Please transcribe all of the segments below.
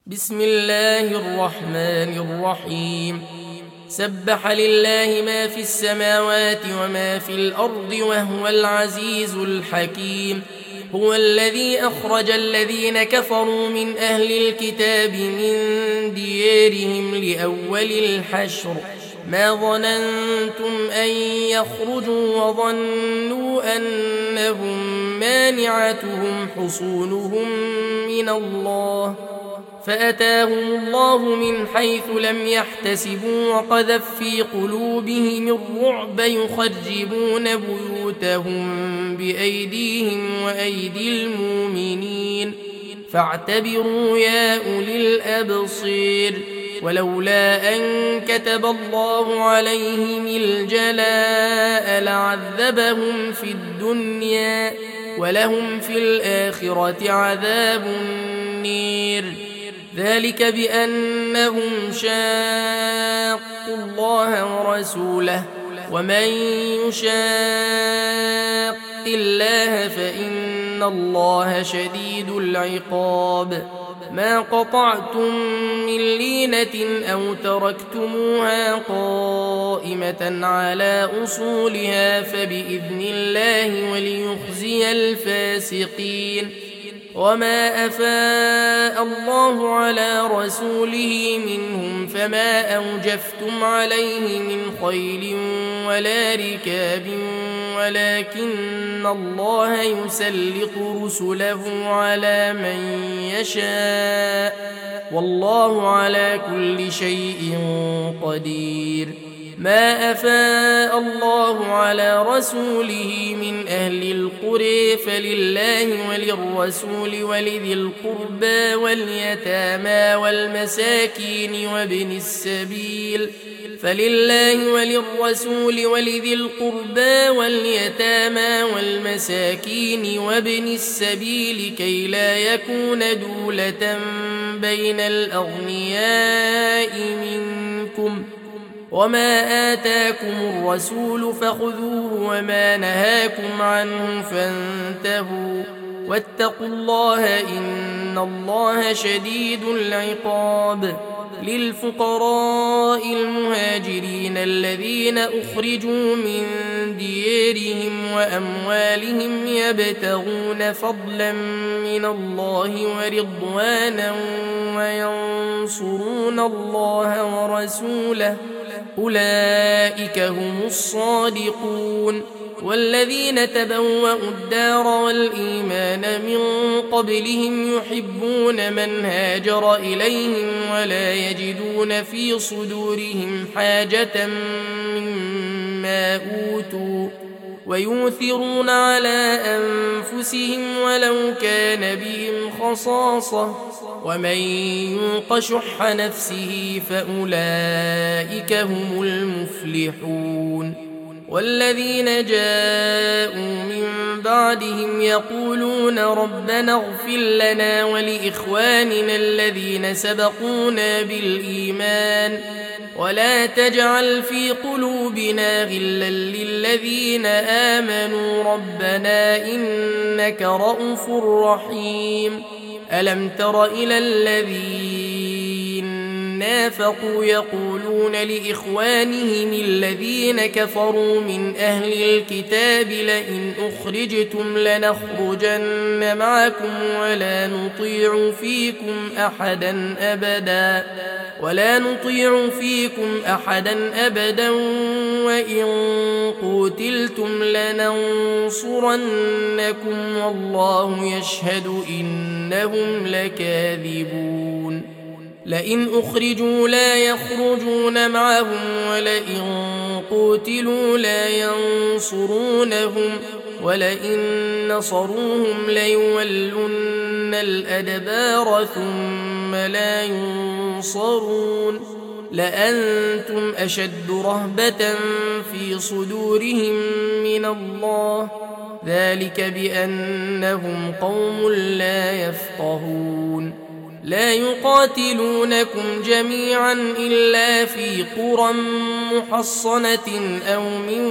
بسم الله الرحمن الرحيم. سبح لله ما في السماوات وما في الأرض وهو العزيز الحكيم. هو الذي أخرج الذين كفروا من أهل الكتاب من ديارهم لأول الحشر ما ظننتم أن يخرجوا وظنوا أنهم مانعتهم حصونهم من الله فأتاهم الله من حيث لم يحتسبوا وقذف في قلوبهم الرعب يخربون بيوتهم بأيديهم وأيدي المؤمنين فاعتبروا يا أولي الأبصير. ولولا أن كتب الله عليهم الجلاء لعذبهم في الدنيا ولهم في الآخرة عذاب النير. ذلك بأنهم شاقوا الله ورسوله ومن يشاق الله فإن الله شديد العقاب. ما قطعتم من لينة أو تركتموها قائمة على أصولها فبإذن الله وليخزي الفاسقين. وما أفاء الله على رسوله منهم فما أوجفتم عليه من خيل ولا ركاب ولكن الله يسلط رسله على من يشاء والله على كل شيء قدير. ما أفاء الله على رسوله من أهل القرى فلله وللرسول ولذي القربى واليتامى والمساكين وابن السبيل فلله وللرسول ولذي القربى واليتامى والمساكين وابن السبيل كي لا يكون دولة بين الأغنياء منكم. وما آتاكم الرسول فخذوه وما نهاكم عنه فانتهوا واتقوا الله إن الله شديد العقاب. للفقراء المهاجرين الذين أخرجوا من ديارهم وأموالهم يبتغون فضلا من الله ورضوانا وينصرون الله ورسوله أولئك هم الصادقون. والذين تبوأوا الدار والإيمان من قبلهم يحبون من هاجر إليهم ولا يجدون في صدورهم حاجة مما أوتوا ويؤثرون على أنفسهم ولو كان بهم خصاصة ومن يوق شح نفسه فأولئك هم المفلحون. والذين جاءوا من بعدهم يقولون ربنا اغفر لنا ولإخواننا الذين سبقونا بالإيمان ولا تجعل في قلوبنا غلا للذين آمنوا ربنا إنك رءوف رحيم. ألم تر إلى الذين نافقوا يقولون لإخوانهم الذين كفروا من أهل الكتاب لئن أخرجتم لنخرجن معكم ولا نطيع فيكم أحدا أبدا وإن قتلتم لننصرنكم والله يشهد إنهم لكاذبون. لئن أخرجوا لا يخرجون معهم ولئن قتلوا لا ينصرونهم ولئن نصروهم ليولن الأدبار ثم لا ينصرون. لأنتم أشد رهبة في صدورهم من الله ذلك بأنهم قوم لا يفقهون. لا يقاتلونكم جميعا إلا في قرى محصنة أو من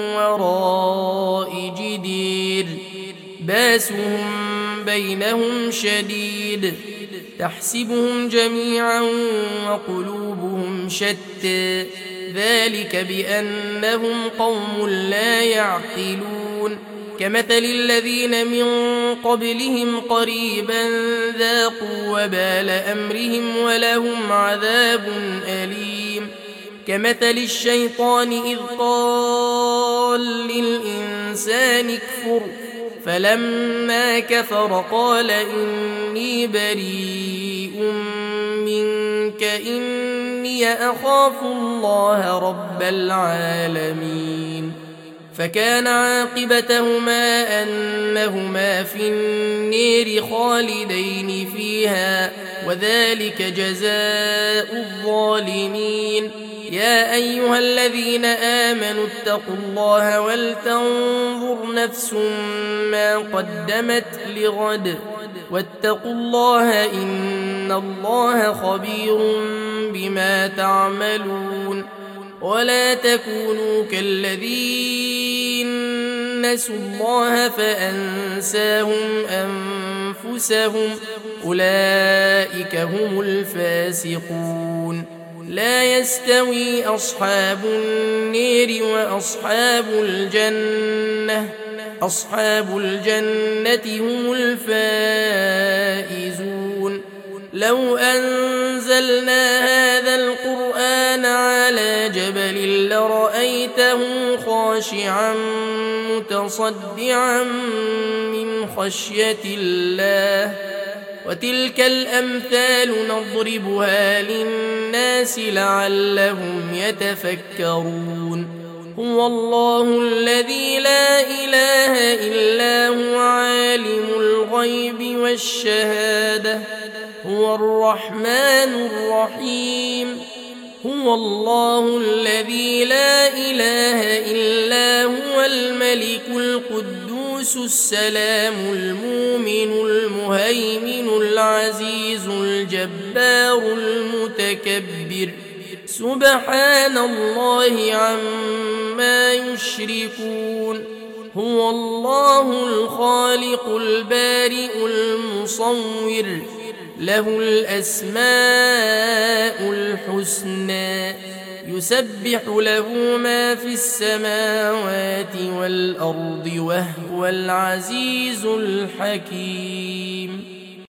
وراء جدير باسهم بينهم شديد تحسبهم جميعا وقلوبهم شتى ذلك بأنهم قوم لا يعقلون كمثل الذين من قبلهم قريبا ذاقوا وبال أمرهم ولهم عذاب أليم كمثل الشيطان إذ قال للإنسان اكفر فلما كفر قال إني بريء منك إني أخاف الله رب العالمين فكان عاقبتهما أنهما في النير خالدين فيها وذلك جزاء الظالمين يا أيها الذين آمنوا اتقوا الله ولتنظر نفس ما قدمت لغد واتقوا الله إن الله خبير بما تعملون ولا تكونوا كالذين نسوا الله فأنساهم أنفسهم أولئك هم الفاسقون لا يستوي أصحاب النير وأصحاب الجنة هم الفائزون لو أنزلنا هذا القرآن على جبل لرأيته خاشعا متصدعا من خشية الله وتلك الأمثال نضربها للناس لعلهم يتفكرون هو الله الذي لا إله إلا هو عالم الغيب والشهادة هو الرحمن الرحيم هو الله الذي لا إله إلا هو الملك القدوس السلام المؤمن المهيمن العزيز الجبار المتكبر سبحان الله عما يشركون هو الله الخالق البارئ المصور له الأسماء الحسنى يسبح له ما في السماوات والأرض وهو العزيز الحكيم